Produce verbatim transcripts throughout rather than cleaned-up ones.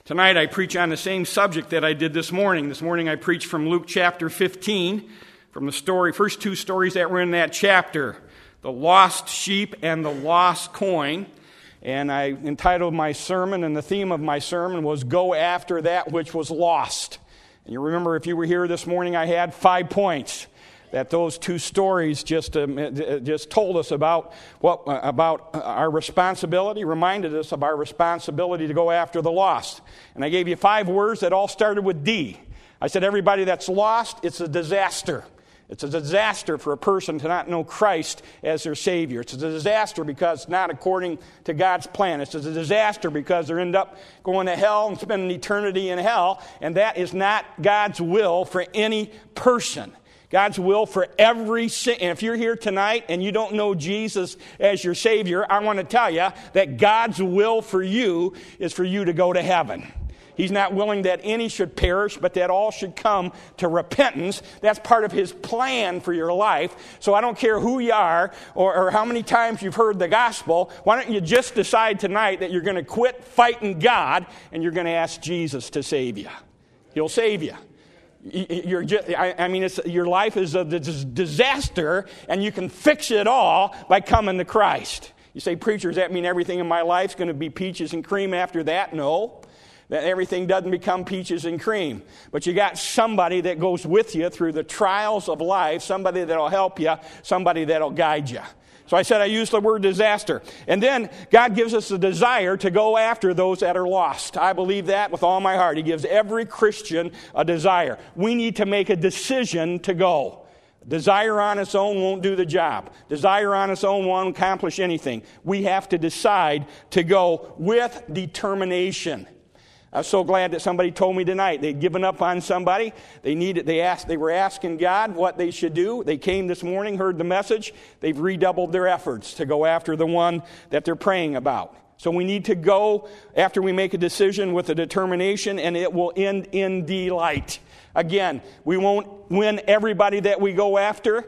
Tonight I preach on the same subject that I did this morning. This morning I preached from Luke chapter fifteen, from the story, first two stories that were in that chapter, the lost sheep and the lost coin. And I entitled my sermon, and the theme of my sermon was Go After That Which Was Lost. And you remember, if you were here this morning, I had five points that those two stories just um, just told us about what uh, about our responsibility, reminded us of our responsibility to go after the lost. And I gave you five words that all started with D. I said everybody that's lost, it's a disaster. It's a disaster for a person to not know Christ as their Savior. It's a disaster because it's not according to God's plan. It's a disaster because they end up going to hell and spending eternity in hell, and that is not God's will for any person. God's will for every sin. And if you're here tonight and you don't know Jesus as your Savior, I want to tell you that God's will for you is for you to go to heaven. He's not willing that any should perish, but that all should come to repentance. That's part of His plan for your life. So I don't care who you are or, or how many times you've heard the gospel. Why don't you just decide tonight that you're going to quit fighting God and you're going to ask Jesus to save you. He'll save you. You're just, I mean, it's, your life is a disaster, and you can fix it all by coming to Christ. You say, preacher, does that mean everything in my life is going to be peaches and cream after that? No. That everything doesn't become peaches and cream. But you got somebody that goes with you through the trials of life, somebody that'll help you, somebody that'll guide you. So I said I used the word disaster. And then God gives us a desire to go after those that are lost. I believe that with all my heart. He gives every Christian a desire. We need to make a decision to go. Desire on its own won't do the job. Desire on its own won't accomplish anything. We have to decide to go with determination. I'm so glad that somebody told me tonight they'd given up on somebody. They needed. They asked. They were asking God what they should do. They came this morning, heard the message. They've redoubled their efforts to go after the one that they're praying about. So we need to go after we make a decision with a determination, and it will end in delight. Again, we won't win everybody that we go after.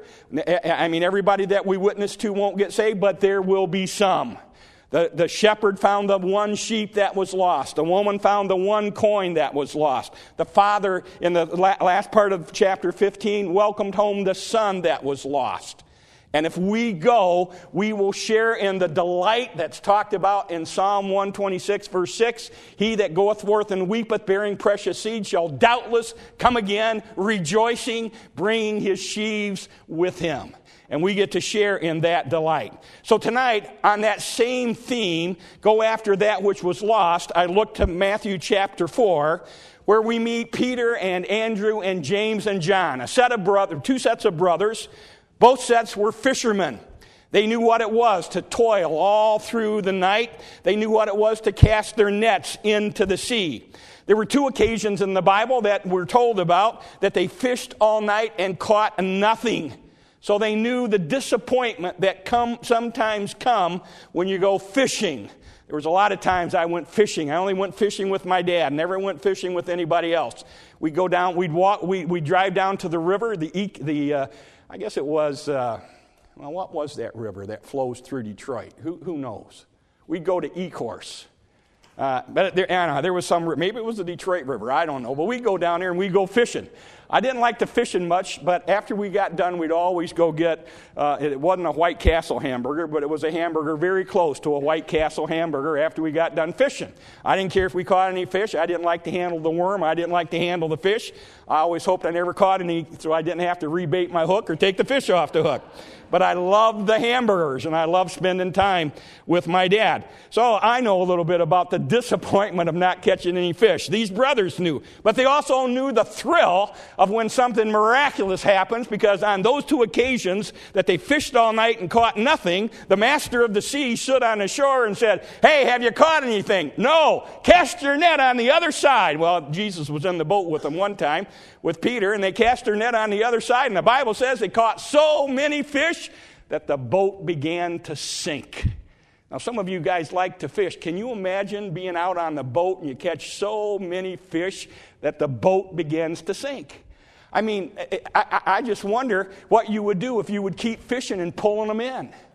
I mean, everybody that we witness to won't get saved, but there will be some. The, the shepherd found the one sheep that was lost. The woman found the one coin that was lost. The father, in the last part of chapter fifteen, welcomed home the son that was lost. And if we go, we will share in the delight that's talked about in Psalm one twenty-six, verse six. He that goeth forth and weepeth, bearing precious seed, shall doubtless come again, rejoicing, bringing his sheaves with him. And we get to share in that delight. So tonight, on that same theme, go after that which was lost, I look to Matthew chapter four, where we meet Peter and Andrew and James and John, a set of brothers, two sets of brothers. Both sets were fishermen. They knew what it was to toil all through the night. They knew what it was to cast their nets into the sea. There were two occasions in the Bible that we're told about that they fished all night and caught nothing. So they knew the disappointment that come sometimes come when you go fishing. There was a lot of times I went fishing. I only went fishing with my dad. Never went fishing with anybody else. We'd go down. We'd walk. We we'd drive down to the river. The the uh, I guess it was. Uh, well, what was that river that flows through Detroit? Who who knows? We'd go to Ecorse. Uh, but there, I don't know, there was some, maybe it was the Detroit River, I don't know. But we'd go down there and we'd go fishing. I didn't like the fishing much, but after we got done, we'd always go get, uh, it wasn't a White Castle hamburger, but it was a hamburger very close to a White Castle hamburger after we got done fishing. I didn't care if we caught any fish. I didn't like to handle the worm. I didn't like to handle the fish. I always hoped I never caught any, so I didn't have to rebait my hook or take the fish off the hook. But I loved the hamburgers, and I loved spending time with my dad. So I know a little bit about the disappointment of not catching any fish. These brothers knew. But they also knew the thrill of when something miraculous happens, because on those two occasions that they fished all night and caught nothing, the master of the sea stood on the shore and said, "Hey, have you caught anything?" "No." "Cast your net on the other side." Well, Jesus was in the boat with them one time with Peter, and they cast their net on the other side, and the Bible says they caught so many fish that the boat began to sink. Now, some of you guys like to fish. Can you imagine being out on the boat and you catch so many fish that the boat begins to sink? I mean, I, I, I just wonder what you would do if you would keep fishing and pulling them in.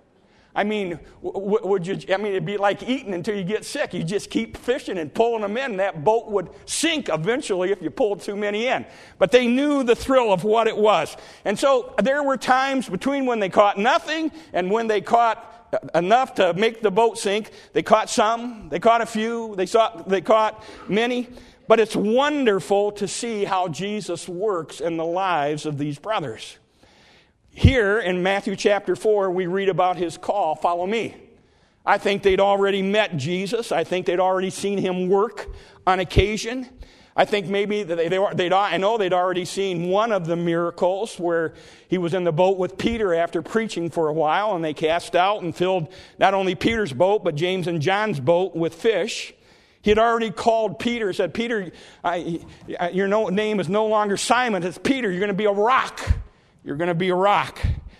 I mean, w- would you, I mean, it'd be like eating until you get sick. You just keep fishing and pulling them in, and that boat would sink eventually if you pulled too many in. But they knew the thrill of what it was. And so there were times between when they caught nothing and when they caught enough to make the boat sink. They caught some, they caught a few, they, saw, they caught many. But it's wonderful to see how Jesus works in the lives of these brothers. Here in Matthew chapter four, we read about his call, follow me. I think they'd already met Jesus. I think they'd already seen him work on occasion. I think maybe they, they, they'd, I know they'd already seen one of the miracles where he was in the boat with Peter after preaching for a while, and they cast out and filled not only Peter's boat, but James and John's boat with fish. He had already called Peter, said, Peter, I, your no, name is no longer Simon, it's Peter, you're going to be a rock. You're going to be a rock.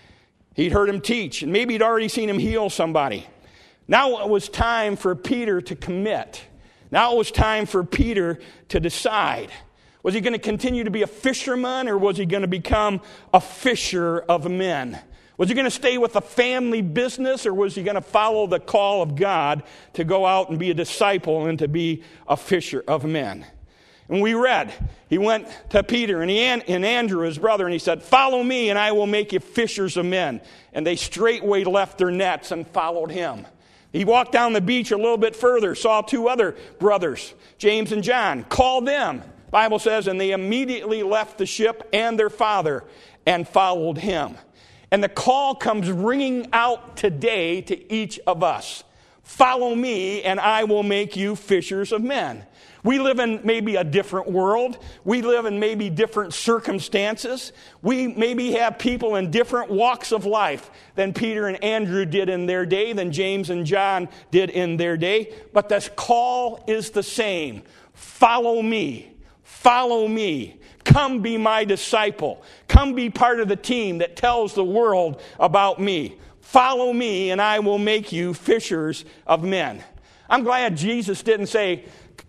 He'd heard him teach, and maybe he'd already seen him heal somebody. Now it was time for Peter to commit. Now it was time for Peter to decide. Was he going to continue to be a fisherman, or was he going to become a fisher of men? Was he going to stay with the family business, or was he going to follow the call of God to go out and be a disciple and to be a fisher of men? And we read, he went to Peter and, he, and Andrew, his brother, and he said, follow me and I will make you fishers of men. And they straightway left their nets and followed him. He walked down the beach a little bit further, saw two other brothers, James and John, called them. The Bible says, and they immediately left the ship and their father and followed him. And the call comes ringing out today to each of us. Follow me and I will make you fishers of men. We live in maybe a different world. We live in maybe different circumstances. We maybe have people in different walks of life than Peter and Andrew did in their day, than James and John did in their day. But the call is the same. Follow me. Follow me. Come be my disciple. Come be part of the team that tells the world about me. Follow me and I will make you fishers of men. I'm glad Jesus didn't say,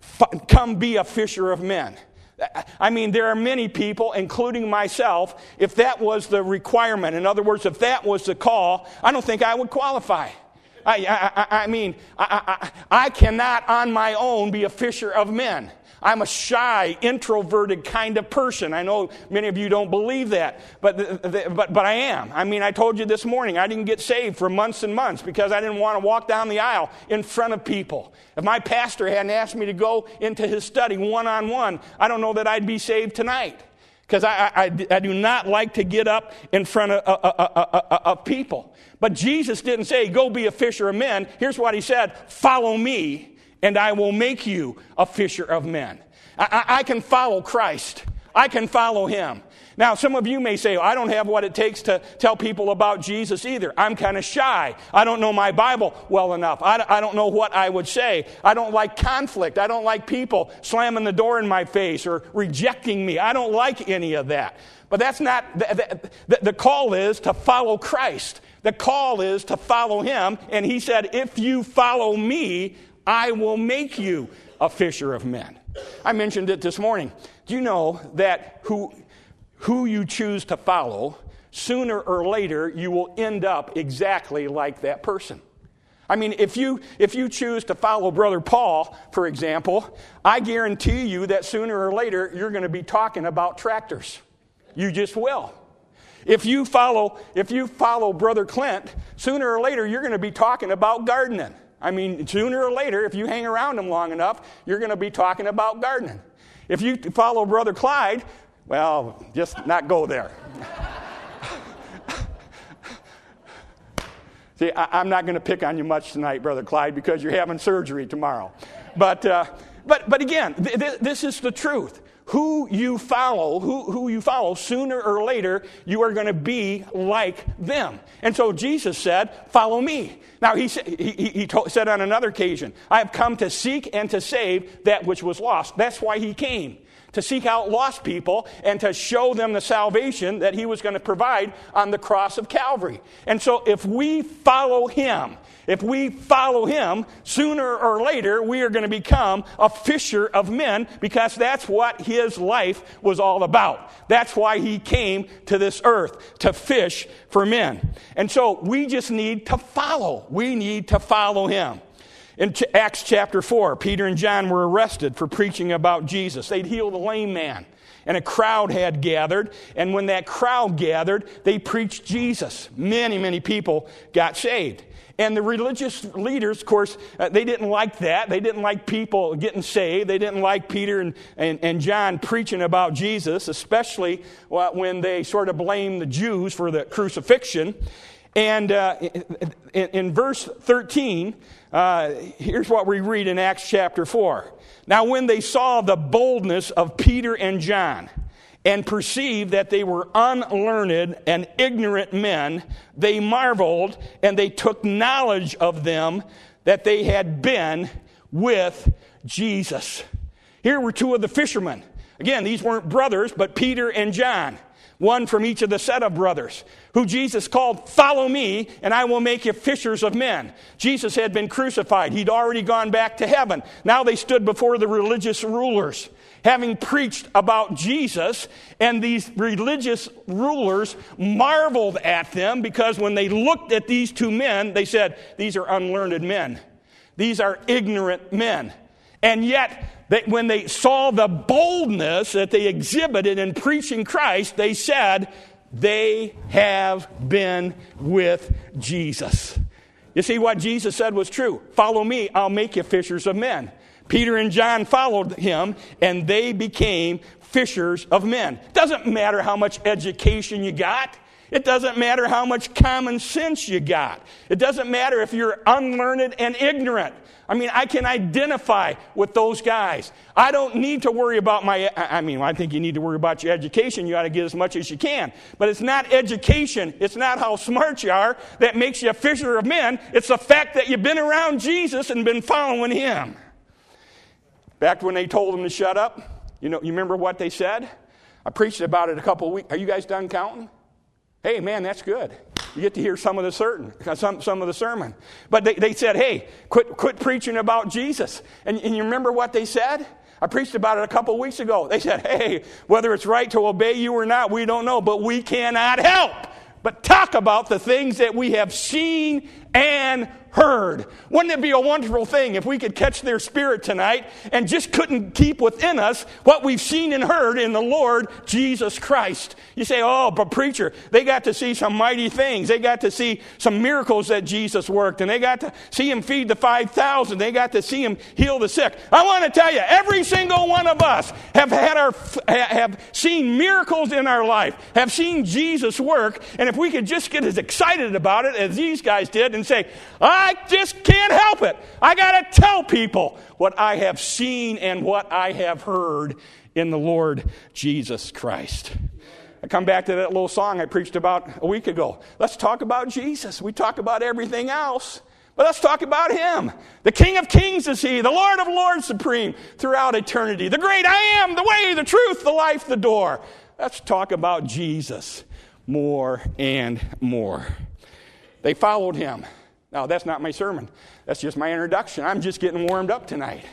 come be a fisher of men. I mean, there are many people, including myself, if that was the requirement, in other words, if that was the call, I don't think I would qualify. I, I, I mean, I, I, I cannot on my own be a fisher of men. I'm a shy, introverted kind of person. I know many of you don't believe that, but, but, but I am. I mean, I told you this morning, I didn't get saved for months and months because I didn't want to walk down the aisle in front of people. If my pastor hadn't asked me to go into his study one-on-one, I don't know that I'd be saved tonight. Because I, I, I do not like to get up in front of, uh, uh, uh, uh, of people. But Jesus didn't say, go be a fisher of men. Here's what he said, follow me and I will make you a fisher of men. I, I, I can follow Christ. I can follow him. Now, some of you may say, I don't have what it takes to tell people about Jesus either. I'm kind of shy. I don't know my Bible well enough. I, I don't know what I would say. I don't like conflict. I don't like people slamming the door in my face or rejecting me. I don't like any of that. But that's not, the, the, the call is to follow Christ. The call is to follow him. And he said, if you follow me, I will make you a fisher of men. I mentioned it this morning. Do you know that who, who you choose to follow, sooner or later you will end up exactly like that person? I mean, if you if you choose to follow Brother Paul, for example, I guarantee you that sooner or later you're going to be talking about tractors. You just will. If you follow if you follow Brother Clint, sooner or later you're going to be talking about gardening. I mean, sooner or later, if you hang around him long enough, you're going to be talking about gardening. If you follow Brother Clyde, well, just not go there. See, I, I'm not going to pick on you much tonight, Brother Clyde, because you're having surgery tomorrow. But, uh, but, but again, th- th- this is the truth. Who you follow, who, who you follow, sooner or later, you are going to be like them. And so Jesus said, follow me. Now, he, he, he told, said on another occasion, I have come to seek and to save that which was lost. That's why he came, to seek out lost people and to show them the salvation that he was going to provide on the cross of Calvary. And so if we follow him, if we follow him, sooner or later, we are going to become a fisher of men because that's what his his life was all about. That's why he came to this earth, to fish for men. And so we just need to follow. We need to follow him. In Acts chapter four, Peter and John were arrested for preaching about Jesus. They'd healed a lame man, and a crowd had gathered. And when that crowd gathered, they preached Jesus. Many, many people got saved. And the religious leaders, of course, uh, they didn't like that. They didn't like people getting saved. They didn't like Peter and, and, and John preaching about Jesus, especially when they sort of blamed the Jews for the crucifixion. And uh, in, in verse thirteen, uh, here's what we read in Acts chapter four. Now when they saw the boldness of Peter and John, and perceived that they were unlearned and ignorant men, they marveled, and they took knowledge of them that they had been with Jesus. Here were two of the fishermen. Again, these weren't brothers, but Peter and John, one from each of the set of brothers, who Jesus called, "Follow me, and I will make you fishers of men." Jesus had been crucified. He'd already gone back to heaven. Now they stood before the religious rulers, having preached about Jesus, and these religious rulers marveled at them because when they looked at these two men, they said, "These are unlearned men. These are ignorant men." And yet, they, when they saw the boldness that they exhibited in preaching Christ, they said, they have been with Jesus. You see, what Jesus said was true. "Follow me, I'll make you fishers of men." Peter and John followed him, and they became fishers of men. Doesn't matter how much education you got. It doesn't matter how much common sense you got. It doesn't matter if you're unlearned and ignorant. I mean, I can identify with those guys. I don't need to worry about my, I mean, I think you need to worry about your education. You ought to get as much as you can. But it's not education. It's not how smart you are that makes you a fisher of men. It's the fact that you've been around Jesus and been following him. Back when they told him to shut up, you know, you remember what they said? I preached about it a couple of weeks. Are you guys done counting? Hey, man, that's good. You get to hear some of the certain, some, some of the sermon. But they, they said, hey, quit, quit preaching about Jesus. And, and you remember what they said? I preached about it a couple of weeks ago. They said, hey, whether it's right to obey you or not, we don't know, but we cannot help but talk about the things that we have seen and heard. Wouldn't it be a wonderful thing if we could catch their spirit tonight and just couldn't keep within us what we've seen and heard in the Lord Jesus Christ? You say, oh, but preacher, they got to see some mighty things. They got to see some miracles that Jesus worked, and they got to see him feed the five thousand. They got to see him heal the sick. I want to tell you, every single one of us have had our have seen miracles in our life, have seen Jesus work, and if we could just get as excited about it as these guys did and say, I just can't help it. I got to tell people what I have seen and what I have heard in the Lord Jesus Christ. I come back to that little song I preached about a week ago. Let's talk about Jesus. We talk about everything else, but let's talk about him. The King of Kings is he, the Lord of Lords supreme throughout eternity. The great I am, the way, the truth, the life, the door. Let's talk about Jesus more and more. They followed him. Now, that's not my sermon. That's just my introduction. I'm just getting warmed up tonight.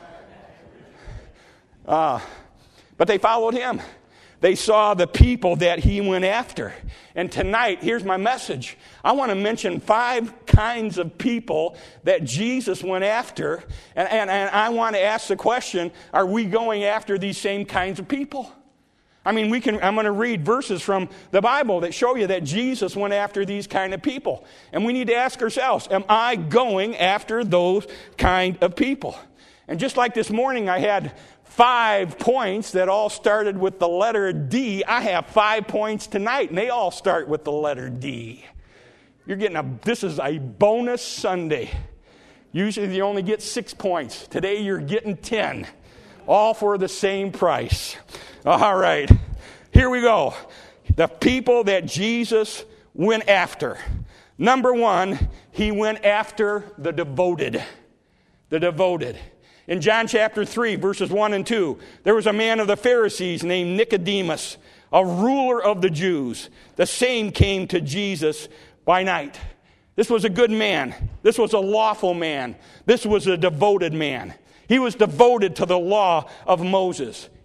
Uh, but they followed him. They saw the people that he went after. And tonight, here's my message. I want to mention five kinds of people that Jesus went after. And, and, and I want to ask the question, are we going after these same kinds of people? I mean, we can. I'm going to read verses from the Bible that show you that Jesus went after these kind of people. And we need to ask ourselves, am I going after those kind of people? And just like this morning, I had five points that all started with the letter D. I have five points tonight, and they all start with the letter D. You're getting a, this is a bonus Sunday. Usually you only get six points. Today you're getting ten. All for the same price. All right, here we go. The people that Jesus went after. Number one, he went after the devoted. The devoted. In John chapter three, verses one and two, there was a man of the Pharisees named Nicodemus, a ruler of the Jews. The same came to Jesus by night. This was a good man. This was a lawful man. This was a devoted man. He was devoted to the law of Moses.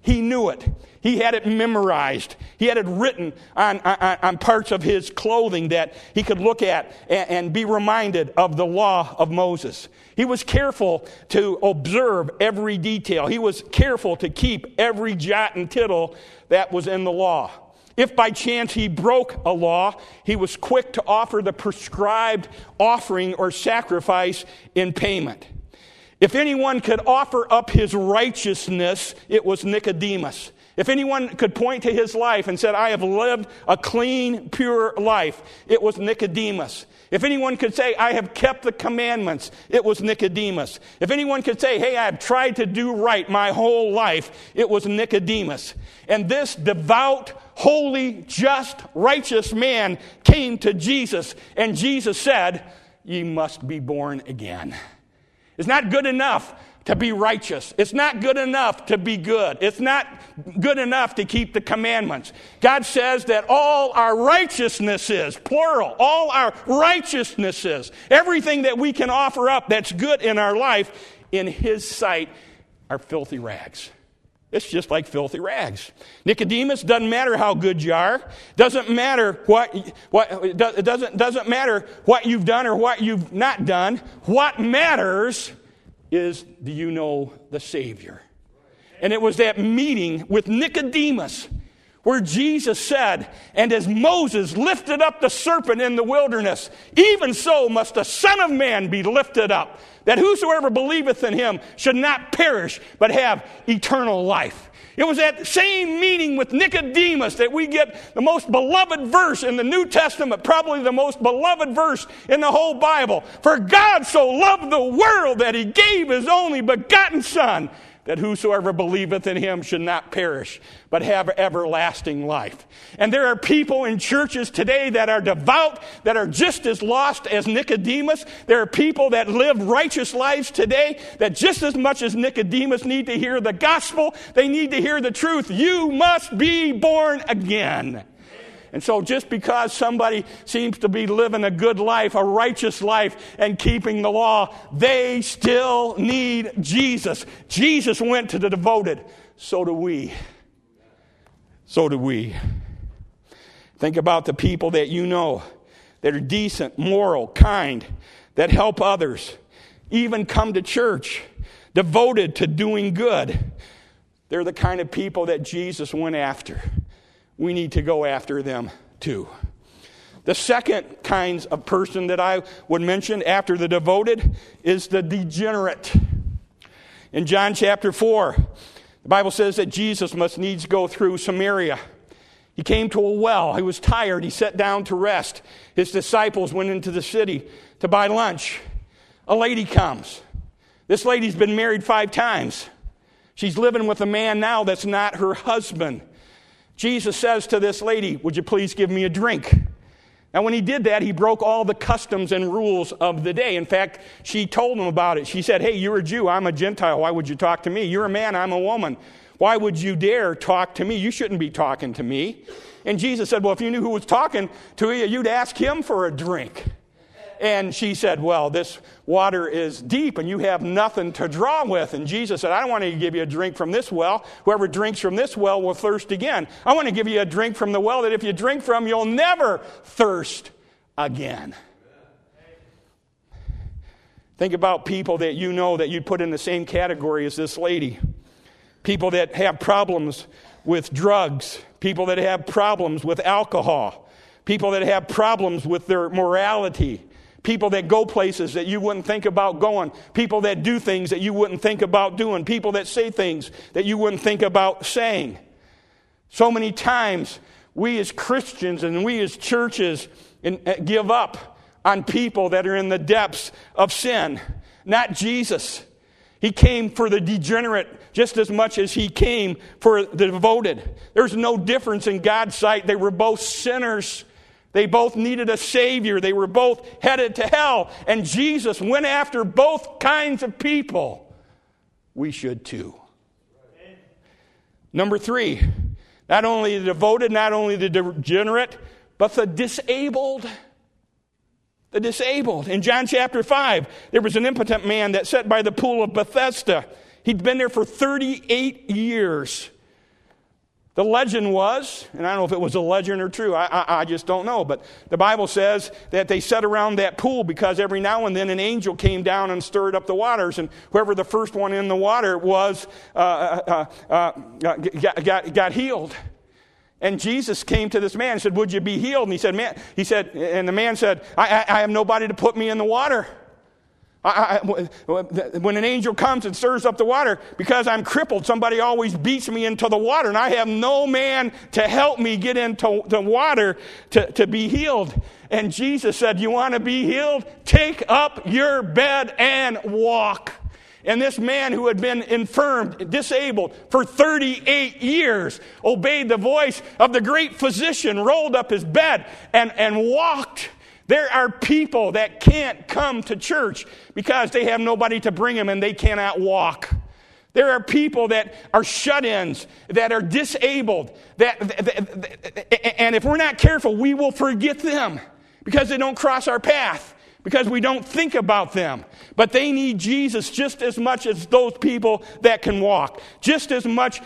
He knew it. He had it memorized. He had it written on, on, on parts of his clothing that he could look at and, and be reminded of the law of Moses. He was careful to observe every detail. He was careful to keep every jot and tittle that was in the law. If by chance he broke a law, he was quick to offer the prescribed offering or sacrifice in payment. If anyone could offer up his righteousness, it was Nicodemus. If anyone could point to his life and said, I have lived a clean, pure life, it was Nicodemus. If anyone could say, I have kept the commandments, it was Nicodemus. If anyone could say, hey, I have tried to do right my whole life, it was Nicodemus. And this devout, holy, just, righteous man came to Jesus, and Jesus said, ye must be born again. It's not good enough to be righteous. It's not good enough to be good. It's not good enough to keep the commandments. God says that all our righteousnesses, plural, all our righteousnesses, everything that we can offer up that's good in our life, in His sight, are filthy rags. It's just like filthy rags. Nicodemus, doesn't matter how good you are. Doesn't matter what, what it doesn't, doesn't matter what you've done or what you've not done. What matters is, do you know the Savior? And it was that meeting with Nicodemus where Jesus said, and as Moses lifted up the serpent in the wilderness, even so must the Son of Man be lifted up, that whosoever believeth in him should not perish, but have eternal life. It was that same meeting with Nicodemus that we get the most beloved verse in the New Testament, probably the most beloved verse in the whole Bible. For God so loved the world that He gave His only begotten Son, that whosoever believeth in Him should not perish, but have everlasting life. And there are people in churches today that are devout, that are just as lost as Nicodemus. There are people that live righteous lives today that just as much as Nicodemus need to hear the gospel, they need to hear the truth. You must be born again. And so just because somebody seems to be living a good life, a righteous life, and keeping the law, they still need Jesus. Jesus went to the devoted. So do we. So do we. Think about the people that you know that are decent, moral, kind, that help others, even come to church, devoted to doing good. They're the kind of people that Jesus went after. We need to go after them too. The second kinds of person that I would mention after the devoted is the degenerate. In John chapter four, the Bible says that Jesus must needs go through Samaria. He came to a well. He was tired. He sat down to rest. His disciples went into the city to buy lunch. A lady comes. This lady's been married five times. She's living with a man now that's not her husband. Jesus says to this lady, would you please give me a drink? Now, when he did that, he broke all the customs and rules of the day. In fact, she told him about it. She said, hey, you're a Jew, I'm a Gentile. Why would you talk to me? You're a man, I'm a woman. Why would you dare talk to me? You shouldn't be talking to me. And Jesus said, well, if you knew who was talking to you, you'd ask him for a drink. And she said, well, this water is deep and you have nothing to draw with. And Jesus said, I don't want to give you a drink from this well. Whoever drinks from this well will thirst again. I want to give you a drink from the well that if you drink from, you'll never thirst again. Think about people that you know that you'd put in the same category as this lady. People that have problems with drugs. People that have problems with alcohol. People that have problems with their morality. People that go places that you wouldn't think about going. People that do things that you wouldn't think about doing. People that say things that you wouldn't think about saying. So many times, we as Christians and we as churches give up on people that are in the depths of sin. Not Jesus. He came for the degenerate just as much as he came for the devoted. There's no difference in God's sight. They were both sinners. They both needed a Savior. They were both headed to hell. And Jesus went after both kinds of people. We should too. Number three, not only the devoted, not only the degenerate, but the disabled. The disabled. In John chapter five, there was an impotent man that sat by the pool of Bethesda. He'd been there for thirty-eight years. The legend was, and I don't know if it was a legend or true, I, I, I just don't know, but the Bible says that they sat around that pool because every now and then an angel came down and stirred up the waters, and whoever the first one in the water was uh, uh, uh, uh, got, got, got healed. And Jesus came to this man and said, would you be healed? And he said, man, he said, and the man said, I, I, I have nobody to put me in the water. I, I, when an angel comes and stirs up the water, because I'm crippled, somebody always beats me into the water, and I have no man to help me get into the water to, to be healed. And Jesus said, you want to be healed? Take up your bed and walk. And this man who had been infirmed, disabled for thirty-eight years, obeyed the voice of the great physician, rolled up his bed and, and walked. There are people that can't come to church because they have nobody to bring them and they cannot walk. There are people that are shut-ins, that are disabled, that, that, that, and if we're not careful, we will forget them because they don't cross our path, because we don't think about them. But they need Jesus just as much as those people that can walk, just as much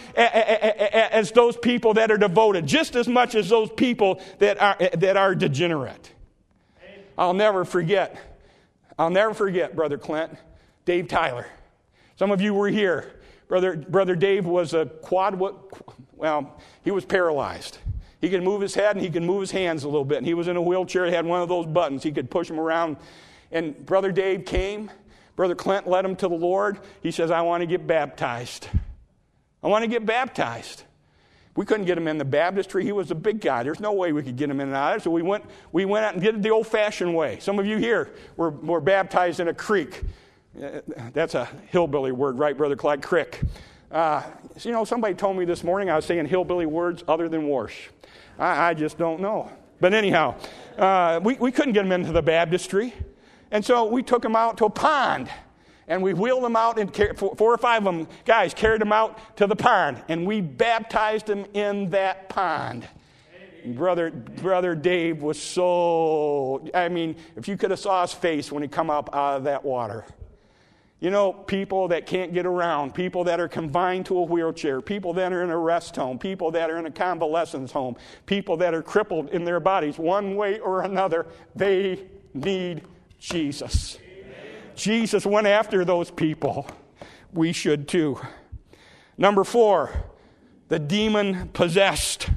as those people that are devoted, just as much as those people that are that are degenerate. I'll never forget, I'll never forget, Brother Clint, Dave Tyler. Some of you were here. Brother, Brother Dave was a quad, well, he was paralyzed. He could move his head and he could move his hands a little bit. And he was in a wheelchair, he had one of those buttons. He could push him around. And Brother Dave came. Brother Clint led him to the Lord. He says, I want to get baptized. I want to get baptized. We couldn't get him in the baptistry. He was a big guy. There's no way we could get him in and out of it. So we went, we went out and did it the old-fashioned way. Some of you here were, were baptized in a creek. That's a hillbilly word, right, Brother Clyde? Crick. Uh, so, you know, somebody told me this morning I was saying hillbilly words other than wash. I, I just don't know. But anyhow, uh, we, we couldn't get him into the baptistry. And so we took him out to a pond. And we wheeled them out, and four or five of them guys carried them out to the pond. And we baptized them in that pond. Brother, Brother Dave was so, I mean, if you could have saw his face when he come up out of that water. You know, people that can't get around, people that are confined to a wheelchair, people that are in a rest home, people that are in a convalescence home, people that are crippled in their bodies, one way or another, they need Jesus. Jesus went after those people. We should too. Number four, the demon possessed.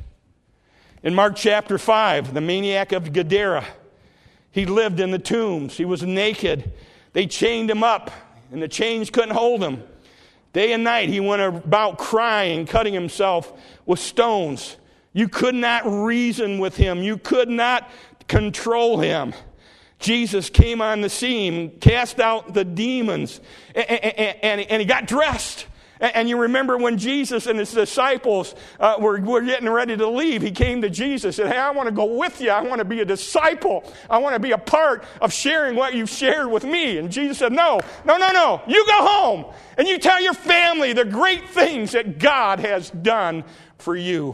In Mark chapter five, the maniac of Gadara, he lived in the tombs. He was naked. They chained him up, and the chains couldn't hold him. Day and night, he went about crying, cutting himself with stones. You could not reason with him. You could not control him. Jesus came on the scene, cast out the demons, and, and, and he got dressed. And you remember when Jesus and his disciples uh, were, were getting ready to leave, he came to Jesus and said, hey, I want to go with you. I want to be a disciple. I want to be a part of sharing what you've shared with me. And Jesus said, no, no, no, no. You go home and you tell your family the great things that God has done for you.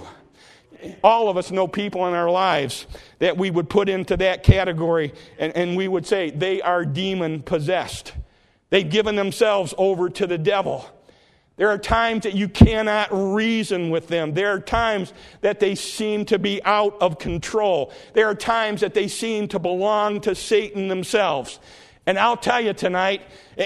All of us know people in our lives that we would put into that category, and, and we would say they are demon possessed. They've given themselves over to the devil. There are times that you cannot reason with them. There are times that they seem to be out of control. There are times that they seem to belong to Satan themselves. And I'll tell you tonight,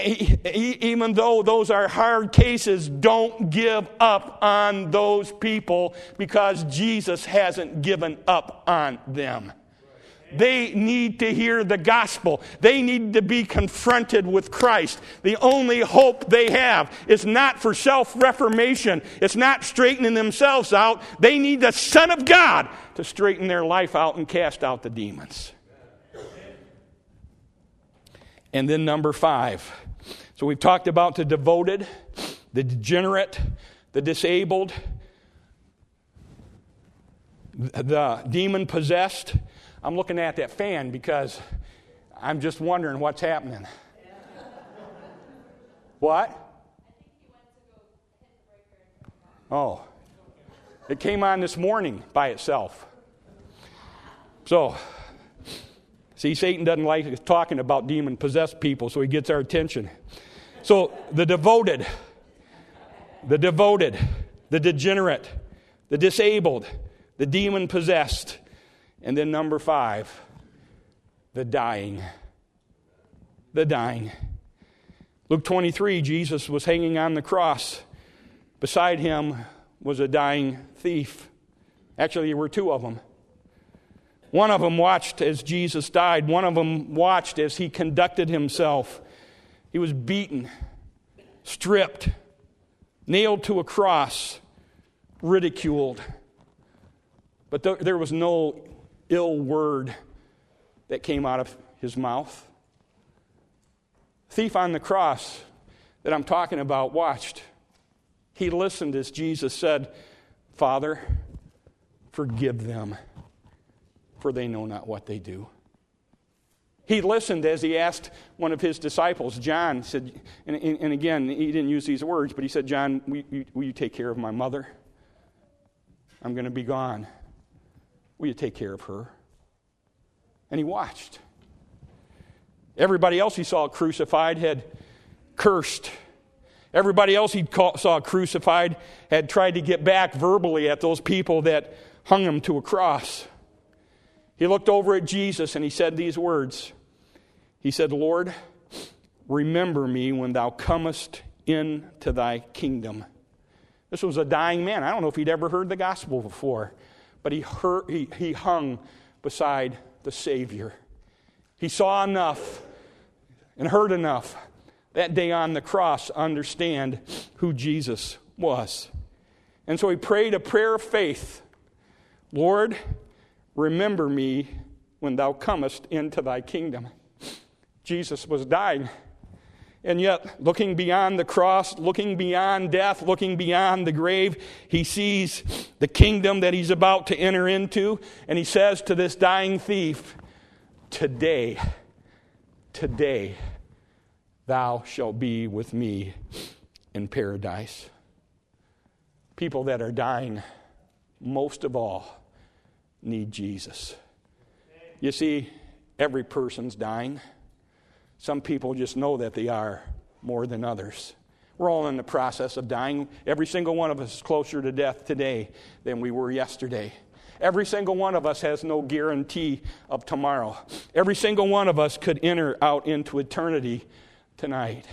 even though those are hard cases, don't give up on those people because Jesus hasn't given up on them. They need to hear the gospel. They need to be confronted with Christ. The only hope they have is not for self-reformation. It's not straightening themselves out. They need the Son of God to straighten their life out and cast out the demons. And then number five. So we've talked about the devoted, the degenerate, the disabled, the demon-possessed. I'm looking at that fan because I'm just wondering what's happening. What? Oh. It came on this morning by itself. So, see, Satan doesn't like talking about demon-possessed people, so he gets our attention. So, the devoted, the devoted, the degenerate, the disabled, the demon-possessed, and then number five, the dying. The dying. Luke twenty-three, Jesus was hanging on the cross. Beside him was a dying thief. Actually, there were two of them. One of them watched as Jesus died. One of them watched as he conducted himself. He was beaten, stripped, nailed to a cross, ridiculed. But th- there was no ill word that came out of his mouth. Thief on the cross that I'm talking about watched. He listened as Jesus said, "Father, forgive them, for they know not what they do." He listened as he asked one of his disciples, John, said, and, and again, he didn't use these words, but he said, "John, will you, will you take care of my mother? I'm going to be gone. Will you take care of her?" And he watched. Everybody else he saw crucified had cursed. Everybody else he saw crucified had tried to get back verbally at those people that hung him to a cross. He looked over at Jesus and he said these words. He said, "Lord, remember me when thou comest into thy kingdom." This was a dying man. I don't know if he'd ever heard the gospel before, but he, heard, he, he hung beside the Savior. He saw enough and heard enough that day on the cross to understand who Jesus was. And so he prayed a prayer of faith. "Lord, remember me when thou comest into thy kingdom." Jesus was dying. And yet, looking beyond the cross, looking beyond death, looking beyond the grave, he sees the kingdom that he's about to enter into. And he says to this dying thief, "Today, today, thou shalt be with me in paradise." People that are dying, most of all, need Jesus. You see, every person's dying. Some people just know that they are more than others. We're all in the process of dying. Every single one of us is closer to death today than we were yesterday. Every single one of us has no guarantee of tomorrow. Every single one of us could enter out into eternity tonight.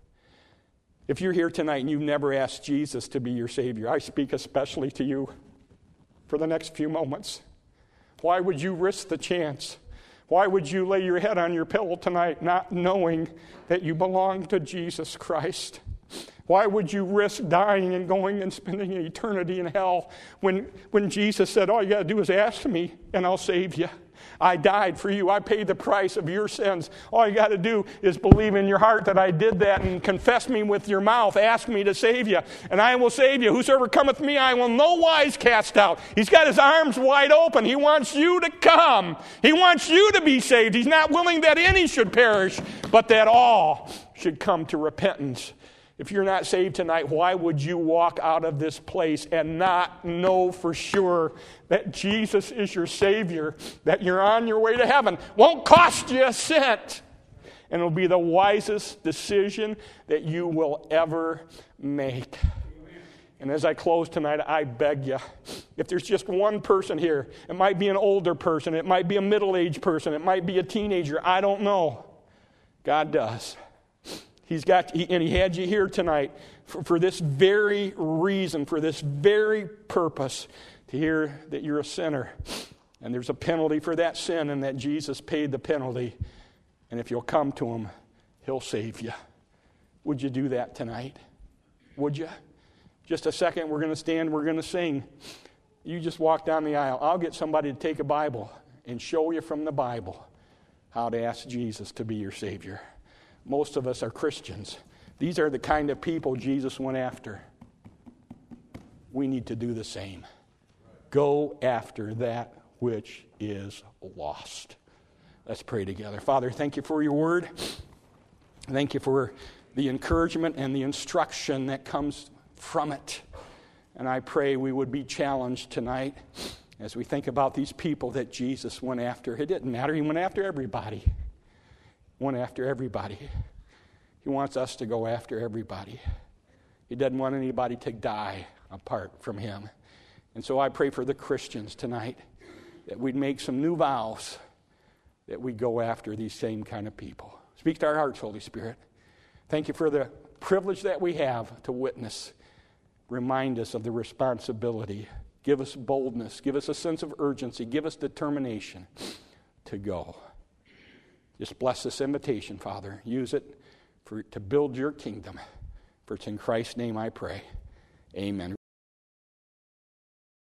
If you're here tonight and you've never asked Jesus to be your Savior, I speak especially to you for the next few moments. Why would you risk the chance? Why would you lay your head on your pillow tonight not knowing that you belong to Jesus Christ? Why would you risk dying and going and spending an eternity in hell when, when Jesus said, "All you got to do is ask me and I'll save you. I died for you. I paid the price of your sins. All you got to do is believe in your heart that I did that and confess me with your mouth. Ask me to save you, and I will save you. Whosoever cometh me, I will no wise cast out." He's got his arms wide open. He wants you to come. He wants you to be saved. He's not willing that any should perish, but that all should come to repentance. If you're not saved tonight, why would you walk out of this place and not know for sure that Jesus is your Savior, that you're on your way to heaven? Won't cost you a cent. And it'll be the wisest decision that you will ever make. And as I close tonight, I beg you, if there's just one person here, it might be an older person, it might be a middle-aged person, it might be a teenager, I don't know. God does. He's got, and he had you here tonight for, for this very reason, for this very purpose, to hear that you're a sinner. And there's a penalty for that sin, and that Jesus paid the penalty. And if you'll come to him, he'll save you. Would you do that tonight? Would you? Just a second, we're going to stand, we're going to sing. You just walk down the aisle. I'll get somebody to take a Bible and show you from the Bible how to ask Jesus to be your Savior. Most of us are Christians. These are the kind of people Jesus went after. We need to do the same. Go after that which is lost. Let's pray together. Father, thank you for your word. Thank you for the encouragement and the instruction that comes from it. And I pray we would be challenged tonight as we think about these people that Jesus went after. It didn't matter. He went after everybody. Went after everybody. He wants us to go after everybody. He doesn't want anybody to die apart from him. And so I pray for the Christians tonight that we'd make some new vows, that we go after these same kind of people. Speak to our hearts, Holy Spirit. Thank you for the privilege that we have to witness. Remind us of the responsibility. Give us boldness. Give us a sense of urgency. Give us determination to go. Just bless this invitation, Father. Use it for to build your kingdom. For it's in Christ's name I pray. Amen.